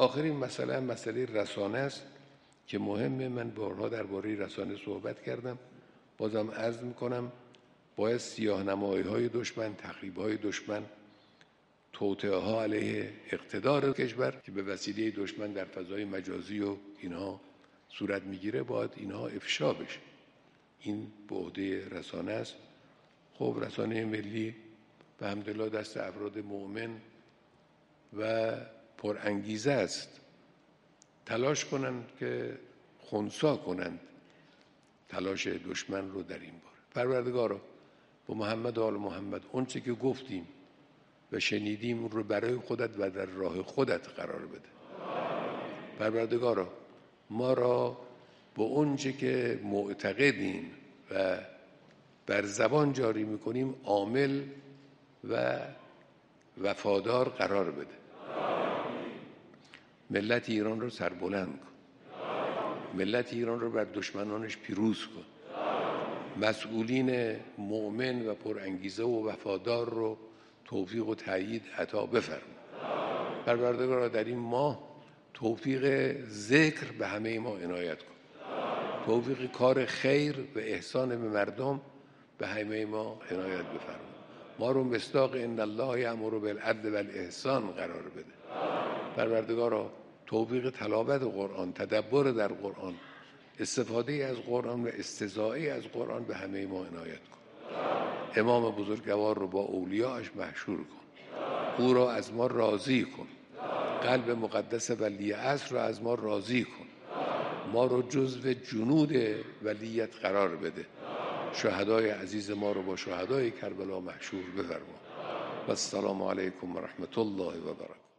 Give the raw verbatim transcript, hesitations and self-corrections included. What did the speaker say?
آخرین مسئله مسئله رسانه است که مهمه. من بارها درباره رسانه صحبت کردم، بازم عرض میکنم باید سیاه‌نمایی‌های دشمن، تخریب‌های دشمن، توطئه‌ها علیه اقتدار کشور که به وسیله دشمن در فضای مجازی و اینها صورت میگیره، باید اینها افشا بشه. این به عهده رسانه است. خب رسانه ملی به حمدالله دست افراد مؤمن و پرانگیزه است، تلاش کنند که خنثی کنند تلاش دشمن رو در این باره. پروردگارا با محمد و آل محمد اون چه که گفتیم و شنیدیم اون رو برای خودت و در راه خودت قرار بده. پروردگارا ما را با اون چه که معتقدیم و بر زبان جاری میکنیم عامل و وفادار قرار بده. ملت ایران رو سربلند کن. ملت ایران رو بر دشمنانش پیروز کن. مسئولین مؤمن و پرانگیزه و وفادار رو توفیق و تأیید عطا بفرما. پروردگارا در این ماه توفیق ذکر به همه ما عنایت کن. توفیق کار خیر و احسان به مردم به همه ما عنایت بفرما. ما رو مصداق ان الله یأمر بالعدل والاحسان قرار بده. پروردگارا توفیق تلاوت قرآن، تدبر در قرآن، استفاده از قرآن و استزاده از قرآن به همه ما عنایت کن. امام بزرگوار رو با اولیاءش محشور کن. او را از ما راضی کن. قلب مقدس ولی عصر را از ما راضی کن. ما رو جزو جنود ولیت قرار بده. شهدای عزیز ما رو با شهدای کربلا محشور بفرما. و السلام علیکم و رحمت الله و برکاته.